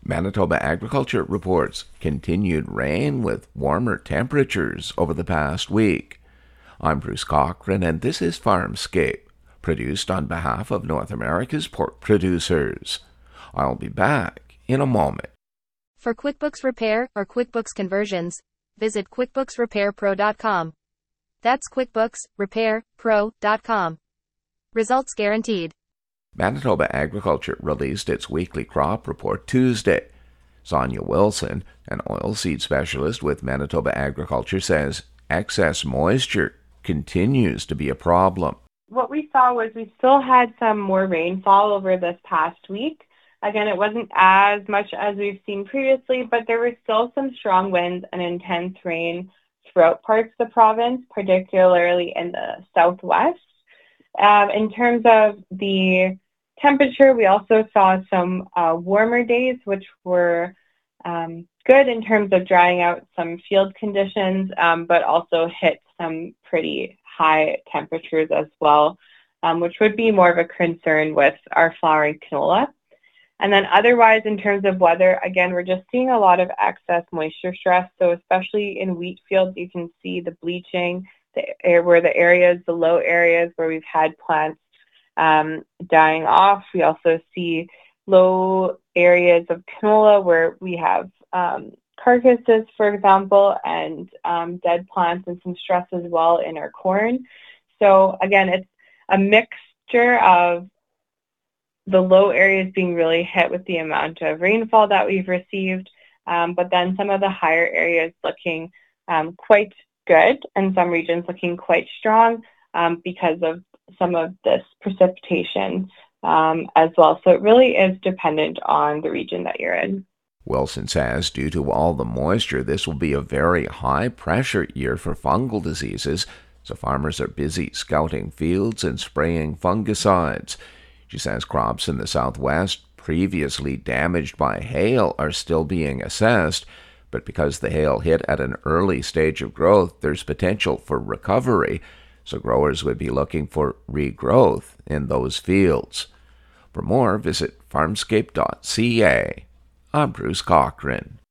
Manitoba Agriculture reports continued rain with warmer temperatures over the past week. I'm Bruce Cochran, and this is Farmscape, produced on behalf of North America's pork producers. I'll be back in a moment. For QuickBooks Repair or QuickBooks conversions, visit QuickBooksRepairPro.com. That's QuickBooksRepairPro.com. Results guaranteed. Manitoba Agriculture released its weekly crop report Tuesday. Sonia Wilson, an oilseed specialist with Manitoba Agriculture, says excess moisture continues to be a problem. What we saw was we still had some more rainfall over this past week. Again, it wasn't as much as we've seen previously, but there were still some strong winds and intense rain throughout parts of the province, particularly in the southwest. In terms of the temperature, we also saw some warmer days, which were good in terms of drying out some field conditions, but also hit some pretty high temperatures as well, which would be more of a concern with our flowering canola. And then otherwise, in terms of weather, again, we're just seeing a lot of excess moisture stress. So especially in wheat fields, you can see the bleaching, the low areas where we've had plants dying off. We also see low areas of canola where we have carcasses, for example, and dead plants and some stress as well in our corn. So again, it's a mixture of the low areas being really hit with the amount of rainfall that we've received, but then some of the higher areas looking quite good and some regions looking quite strong because of some of this precipitation as well. So it really is dependent on the region that you're in. Wilson says due to all the moisture, this will be a very high-pressure year for fungal diseases, so farmers are busy scouting fields and spraying fungicides. She says crops in the southwest previously damaged by hail are still being assessed, but because the hail hit at an early stage of growth, there's potential for recovery, so growers would be looking for regrowth in those fields. For more, visit farmscape.ca. I'm Bruce Cochran.